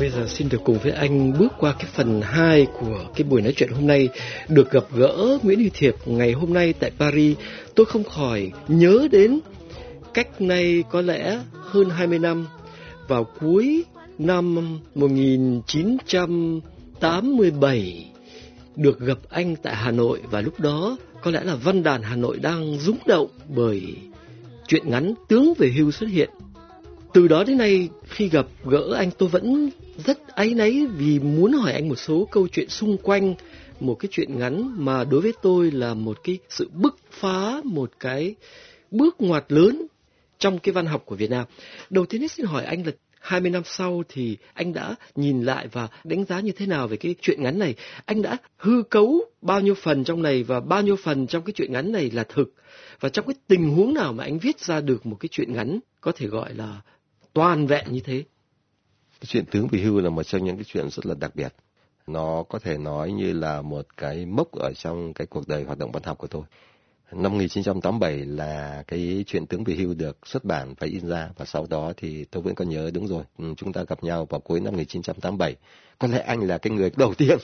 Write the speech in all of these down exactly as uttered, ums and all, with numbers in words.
Bây giờ xin được cùng với anh bước qua cái phần hai của cái buổi nói chuyện hôm nay. Được gặp gỡ Nguyễn Huy Thiệp ngày hôm nay tại Paris, tôi không khỏi nhớ đến cách nay có lẽ hơn hai mươi năm, vào cuối năm một nghìn chín trăm tám mươi bảy, được gặp anh tại Hà Nội. Và lúc đó có lẽ là văn đàn Hà Nội đang rúng động bởi truyện ngắn Tướng về hưu xuất hiện. Từ đó đến nay, khi gặp gỡ anh, tôi vẫn rất áy náy vì muốn hỏi anh một số câu chuyện xung quanh một cái truyện ngắn mà đối với tôi là một cái sự bứt phá, một cái bước ngoặt lớn trong cái văn học của Việt Nam. Đầu tiên xin hỏi anh là hai mươi năm sau thì anh đã nhìn lại và đánh giá như thế nào về cái truyện ngắn này? Anh đã hư cấu bao nhiêu phần trong này và bao nhiêu phần trong cái truyện ngắn này là thực? Và trong cái tình huống nào mà anh viết ra được một cái truyện ngắn có thể gọi là toàn vẹn như thế? Cái chuyện Tướng về hưu là một trong những cái chuyện rất là đặc biệt. Nó có thể nói như là một cái mốc ở trong cái cuộc đời hoạt động văn học của tôi. Năm một nghìn chín trăm tám mươi bảy là cái chuyện Tướng về hưu được xuất bản và in ra, và sau đó thì tôi vẫn còn nhớ, đúng rồi, chúng ta gặp nhau vào cuối năm một nghìn chín trăm tám mươi bảy. Có lẽ anh là cái người đầu tiên,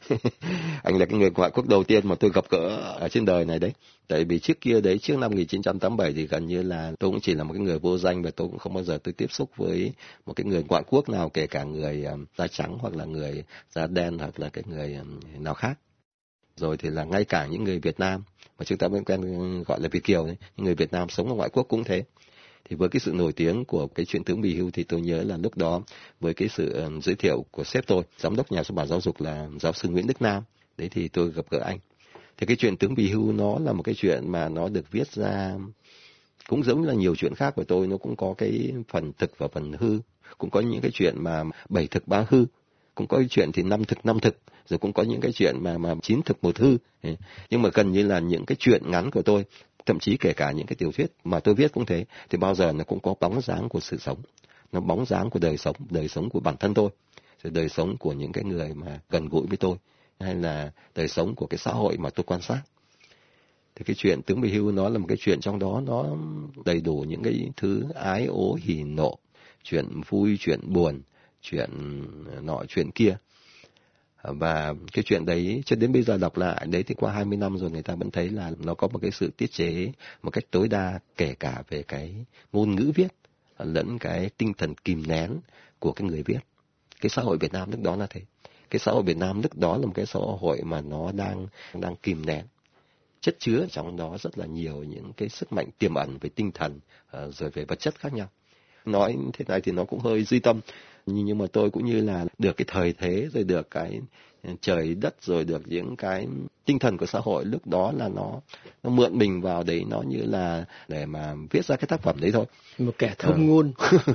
anh là cái người ngoại quốc đầu tiên mà tôi gặp gỡ ở trên đời này đấy. Tại vì trước kia đấy, trước năm một nghìn chín trăm tám mươi bảy thì gần như là tôi cũng chỉ là một cái người vô danh, và tôi cũng không bao giờ tôi tiếp xúc với một cái người ngoại quốc nào, kể cả người da trắng hoặc là người da đen hoặc là cái người nào khác. Rồi thì là ngay cả những người Việt Nam mà chúng ta vẫn quen gọi là Việt kiều đấy, những người Việt Nam sống ở ngoại quốc cũng thế. Thì với cái sự nổi tiếng của cái chuyện Tướng về hưu thì tôi nhớ là lúc đó với cái sự uh, giới thiệu của sếp tôi, giám đốc nhà xuất bản giáo dục là giáo sư Nguyễn Đức Nam, đấy thì tôi gặp gỡ anh. Thì cái chuyện Tướng về hưu nó là một cái chuyện mà nó được viết ra cũng giống như là nhiều chuyện khác của tôi, nó cũng có cái phần thực và phần hư, cũng có những cái chuyện mà bảy thực ba hư, cũng có cái chuyện thì năm thực năm thực, rồi cũng có những cái chuyện mà mà chín thực một hư. Nhưng mà gần như là những cái chuyện ngắn của tôi, thậm chí kể cả những cái tiểu thuyết mà tôi viết cũng thế, thì bao giờ nó cũng có bóng dáng của sự sống, nó bóng dáng của đời sống, đời sống của bản thân tôi, rồi đời sống của những cái người mà gần gũi với tôi, hay là đời sống của cái xã hội mà tôi quan sát. Thì cái chuyện Tướng về hưu nó là một cái chuyện trong đó nó đầy đủ những cái thứ ái ố hỉ nộ, chuyện vui, chuyện buồn, chuyện nọ chuyện kia. Và cái chuyện đấy cho đến bây giờ đọc lại đấy thì qua hai mươi năm rồi, người ta vẫn thấy là nó có một cái sự tiết chế một cách tối đa, kể cả về cái ngôn ngữ viết lẫn cái tinh thần kìm nén của cái người viết. Cái xã hội Việt Nam lúc đó là thế. Cái xã hội Việt Nam lúc đó là một cái xã hội mà nó đang đang kìm nén, chất chứa trong đó rất là nhiều những cái sức mạnh tiềm ẩn về tinh thần rồi về vật chất khác nhau. Nói thế này thì nó cũng hơi duy tâm, nhưng mà tôi cũng như là được cái thời thế, rồi được cái trời đất, rồi được những cái tinh thần của xã hội lúc đó là nó nó mượn mình vào đấy, nó như là để mà viết ra cái tác phẩm đấy thôi. Một kẻ thông ngôn.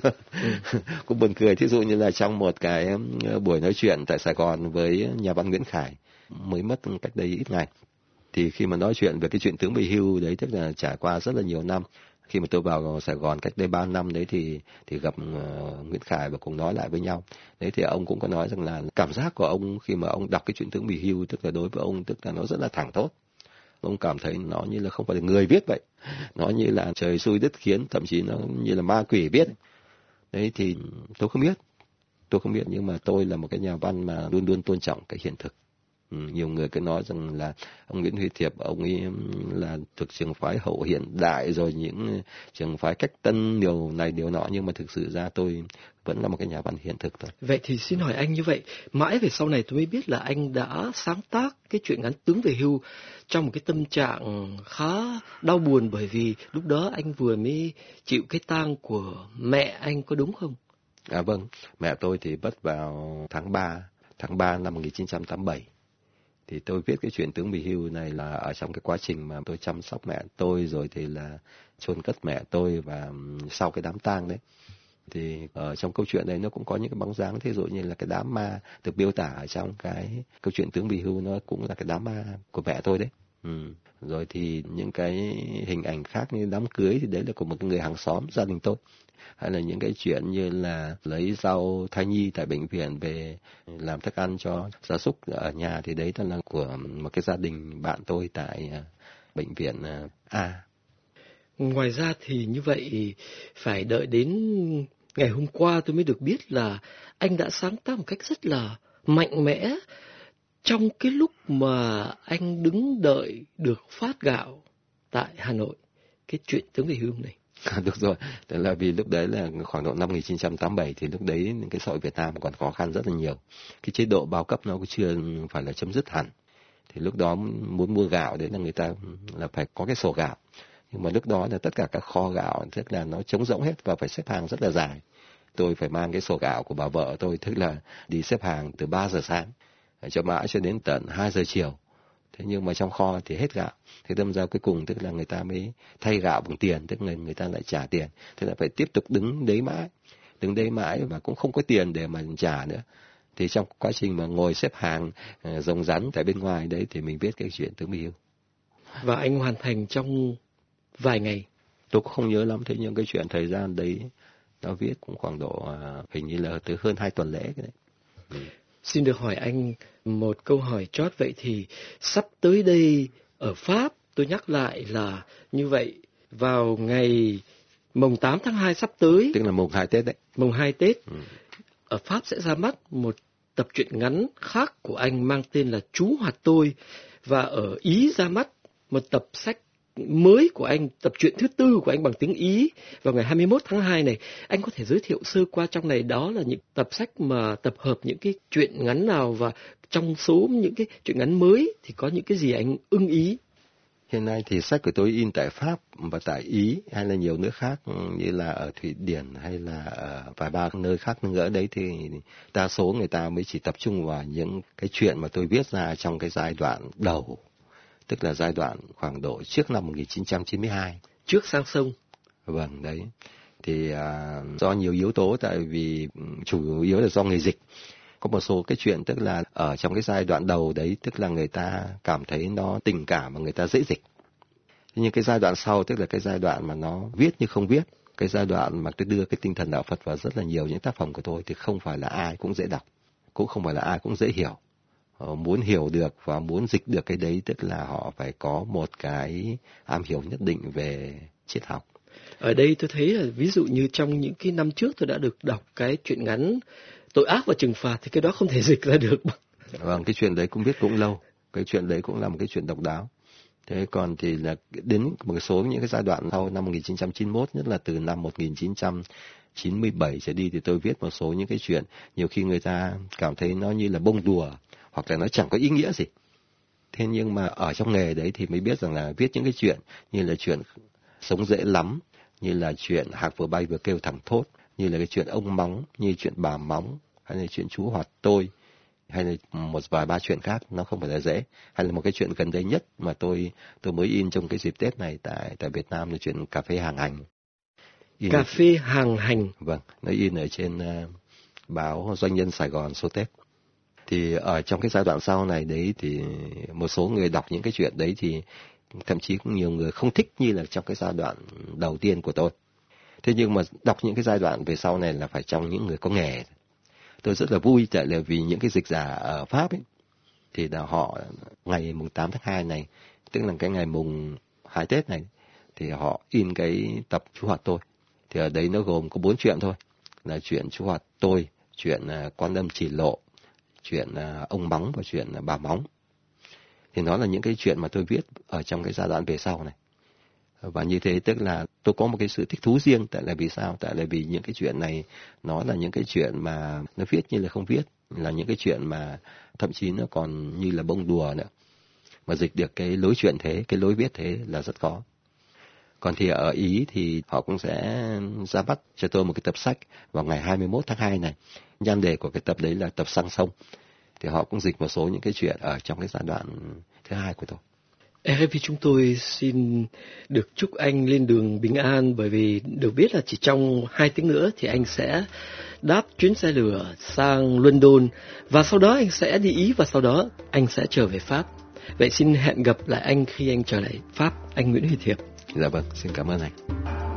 Cũng buồn cười, thí dụ như là trong một cái buổi nói chuyện tại Sài Gòn với nhà văn Nguyễn Khải, mới mất cách đây ít ngày, thì khi mà nói chuyện về cái chuyện Tướng về hưu đấy, tức là trải qua rất là nhiều năm, khi mà tôi vào Sài Gòn cách đây ba năm đấy thì thì gặp uh, Nguyễn Khải và cùng nói lại với nhau. Đấy thì ông cũng có nói rằng là cảm giác của ông khi mà ông đọc cái chuyện Tướng về hưu, tức là đối với ông tức là nó rất là thẳng thốt. Ông cảm thấy nó như là không phải là người viết vậy, nó như là trời xui đất khiến, thậm chí nó như là ma quỷ viết. Đấy thì tôi không biết, tôi không biết nhưng mà tôi là một cái nhà văn mà luôn luôn tôn trọng cái hiện thực. Ừ, nhiều người cứ nói rằng là ông Nguyễn Huy Thiệp, ông ấy là thuộc trường phái hậu hiện đại, rồi những trường phái cách tân điều này điều nọ, nhưng mà thực sự ra tôi vẫn là một cái nhà văn hiện thực thôi. Vậy thì xin hỏi anh như vậy, mãi về sau này tôi mới biết là anh đã sáng tác cái truyện ngắn Tướng về hưu trong một cái tâm trạng khá đau buồn, bởi vì lúc đó anh vừa mới chịu cái tang của mẹ anh, có đúng không? À vâng, mẹ tôi thì mất vào tháng ba, tháng ba năm một nghìn chín trăm tám mươi bảy. Thì tôi viết cái chuyện Tướng về hưu này là ở trong cái quá trình mà tôi chăm sóc mẹ tôi, rồi thì là chôn cất mẹ tôi, và sau cái đám tang đấy. Thì ở trong câu chuyện này nó cũng có những cái bóng dáng, thí dụ như là cái đám ma được miêu tả ở trong cái câu chuyện Tướng về hưu, nó cũng là cái đám ma của mẹ tôi đấy. Ừ. Rồi thì những cái hình ảnh khác như đám cưới thì đấy là của một người hàng xóm gia đình tôi. Hay là những cái chuyện như là lấy rau thai nhi tại bệnh viện về làm thức ăn cho gia súc ở nhà, thì đấy là của một cái gia đình bạn tôi tại bệnh viện A. Ngoài ra thì như vậy phải đợi đến ngày hôm qua tôi mới được biết là anh đã sáng tác một cách rất là mạnh mẽ trong cái lúc mà anh đứng đợi được phát gạo tại Hà Nội, cái chuyện Tướng về hưu này. À, được rồi, tức là vì lúc đấy là khoảng độ năm một nghìn chín trăm tám mươi bảy thì lúc đấy cái xã hội Việt Nam còn khó khăn rất là nhiều. Cái chế độ bao cấp nó cũng chưa phải là chấm dứt hẳn. Thì lúc đó muốn mua gạo đấy là người ta là phải có cái sổ gạo. Nhưng mà lúc đó là tất cả các kho gạo tức là nó trống rỗng hết và phải xếp hàng rất là dài. Tôi phải mang cái sổ gạo của bà vợ tôi, tức là đi xếp hàng từ ba giờ sáng cho mãi cho đến tận hai giờ chiều. Thế nhưng mà trong kho thì hết gạo. Thế đâm ra cuối cùng tức là người ta mới thay gạo bằng tiền, tức là người ta lại trả tiền. Thế là phải tiếp tục đứng đấy mãi, đứng đấy mãi và cũng không có tiền để mà trả nữa. Thì trong quá trình mà ngồi xếp hàng rồng rắn tại bên ngoài đấy thì mình viết cái chuyện Tướng về hưu. Và anh hoàn thành trong vài ngày. Tôi cũng không nhớ lắm, thế nhưng cái chuyện thời gian đấy nó viết cũng khoảng độ hình như là từ hơn hai tuần lễ cái đấy. Ừ. Xin được hỏi anh một câu hỏi chót, vậy thì sắp tới đây ở Pháp, tôi nhắc lại là như vậy, vào ngày mùng tám tháng hai sắp tới, tức là mùng hai Tết đấy. Mùng hai Tết, ừ. ở Pháp sẽ ra mắt một tập truyện ngắn khác của anh mang tên là Chú Hoạt Tôi, và ở Ý ra mắt một tập sách mới của anh, tập truyện thứ tư của anh bằng tiếng Ý vào ngày hai mươi mốt tháng hai này. Anh có thể giới thiệu sơ qua trong này đó là những tập sách mà tập hợp những cái truyện ngắn nào, và trong số những cái truyện ngắn mới thì có những cái gì anh ưng ý? Hiện nay thì sách của tôi in tại Pháp và tại Ý hay là nhiều nước khác như là ở Thụy Điển hay là ở vài ba nơi khác nữa đấy, thì đa số người ta mới chỉ tập trung vào những cái chuyện mà tôi viết ra trong cái giai đoạn đầu, tức là giai đoạn khoảng độ trước năm một nghìn chín trăm chín mươi hai. Trước sang sông. Vâng, đấy. Thì à, do nhiều yếu tố, tại vì chủ yếu là do người dịch. Có một số cái chuyện tức là ở trong cái giai đoạn đầu đấy, tức là người ta cảm thấy nó tình cảm và người ta dễ dịch. Nhưng cái giai đoạn sau, tức là cái giai đoạn mà nó viết như không viết, cái giai đoạn mà tôi đưa cái tinh thần đạo Phật vào rất là nhiều những tác phẩm của tôi, thì không phải là ai cũng dễ đọc, cũng không phải là ai cũng dễ hiểu. Họ muốn hiểu được và muốn dịch được cái đấy, tức là họ phải có một cái am hiểu nhất định về triết học. Ở đây tôi thấy là ví dụ như trong những cái năm trước tôi đã được đọc cái truyện ngắn Tội ác và trừng phạt, thì cái đó không thể dịch ra được. Vâng, cái chuyện đấy cũng viết cũng lâu, cái chuyện đấy cũng là một cái chuyện độc đáo. Thế còn thì là đến một số những cái giai đoạn sau năm một nghìn chín trăm chín mươi mốt, nhất là từ năm một nghìn chín trăm chín mươi bảy trở đi, thì tôi viết một số những cái chuyện nhiều khi người ta cảm thấy nó như là bông đùa hoặc là nó chẳng có ý nghĩa gì. Thế nhưng mà ở trong nghề đấy thì mới biết rằng là viết những cái chuyện như là chuyện Sống Dễ Lắm, như là chuyện Hạc Vừa Bay Vừa Kêu Thẳng Thốt, như là cái chuyện Ông Móng, như chuyện Bà Móng, hay là chuyện Chú Hoạt Tôi, hay là một vài ba chuyện khác, nó không phải là dễ. Hay là một cái chuyện gần đây nhất mà tôi tôi mới in trong cái dịp Tết này tại tại Việt Nam là chuyện Cà Phê Hàng Hành. In Cà Phê Hàng Hành. Vâng, nó in ở trên uh, báo Doanh nhân Sài Gòn số Tết. Thì ở trong cái giai đoạn sau này đấy thì một số người đọc những cái chuyện đấy thì thậm chí cũng nhiều người không thích như là trong cái giai đoạn đầu tiên của tôi. Thế nhưng mà đọc những cái giai đoạn về sau này là phải trong những người có nghề. Tôi rất là vui tại là vì những cái dịch giả ở Pháp ấy, thì là họ ngày mùng tám tháng hai này, tức là cái ngày mùng hai Tết này, thì họ in cái tập Chú Hoạt Tôi. Thì ở đấy nó gồm có bốn chuyện thôi, là chuyện Chú Hoạt Tôi, chuyện Quan Âm Chỉ Lộ, chuyện Ông Móng và chuyện Bà Móng. Thì nó là những cái chuyện mà tôi viết ở trong cái giai đoạn về sau này. Và như thế tức là tôi có một cái sự thích thú riêng, tại là vì sao? Tại là vì những cái chuyện này nó là những cái chuyện mà nó viết như là không viết, là những cái chuyện mà thậm chí nó còn như là bông đùa nữa. Mà dịch được cái lối chuyện thế, cái lối viết thế là rất khó. Còn thì ở Ý thì họ cũng sẽ ra mắt cho tôi một cái tập sách vào ngày hai mươi mốt tháng hai này. Nhan đề của cái tập đấy là tập Sang Sông. Thì họ cũng dịch một số những cái chuyện ở trong cái giai đoạn thứ hai của tôi. rờ ép pê chúng tôi xin được chúc anh lên đường bình an, bởi vì được biết là chỉ trong hai tiếng nữa thì anh sẽ đáp chuyến xe lửa sang London, và sau đó anh sẽ đi Ý, và sau đó anh sẽ trở về Pháp. Vậy xin hẹn gặp lại anh khi anh trở lại Pháp, anh Nguyễn Huy Thiệp. Dạ vâng, xin cảm ơn anh.